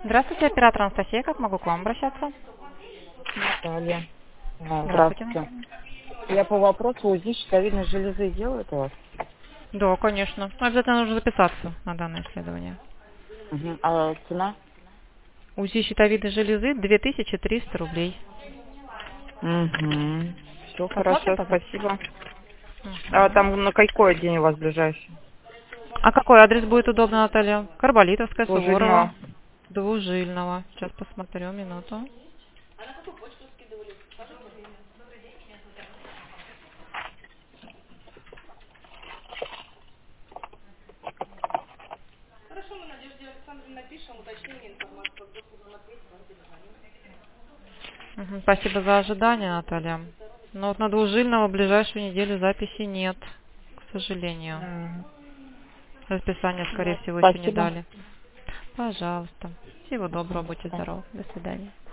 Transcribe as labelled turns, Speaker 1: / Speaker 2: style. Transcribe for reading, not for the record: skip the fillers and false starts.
Speaker 1: Здравствуйте, оператор Анастасия. Как могу к вам обращаться?
Speaker 2: Наталья.
Speaker 1: Здравствуйте,
Speaker 2: Здравствуйте.
Speaker 1: Наталья.
Speaker 2: Я по вопросу УЗИ щитовидной железы делают у вас?
Speaker 1: Да, конечно. Обязательно нужно записаться на данное исследование.
Speaker 2: Угу. А цена?
Speaker 1: УЗИ щитовидной железы 2300 рублей.
Speaker 2: Угу. Все
Speaker 1: Посмотрим
Speaker 2: хорошо,
Speaker 1: по записи.
Speaker 2: спасибо. А
Speaker 1: Мгм.
Speaker 2: там на какой день у вас ближайший?
Speaker 1: А какой адрес будет удобно, Наталья? Карболитовская, Суворова,
Speaker 2: Служильного.
Speaker 1: Двужильного. Сейчас посмотрю, минуту. Мгм. Спасибо за ожидание, Наталья. Но вот на Двужильного в ближайшую неделю записи нет, к сожалению. Расписание, скорее
Speaker 2: Ну,
Speaker 1: всего, еще не
Speaker 2: спасибо.
Speaker 1: дали. Пожалуйста. Всего доброго, будьте здоровы. До свидания.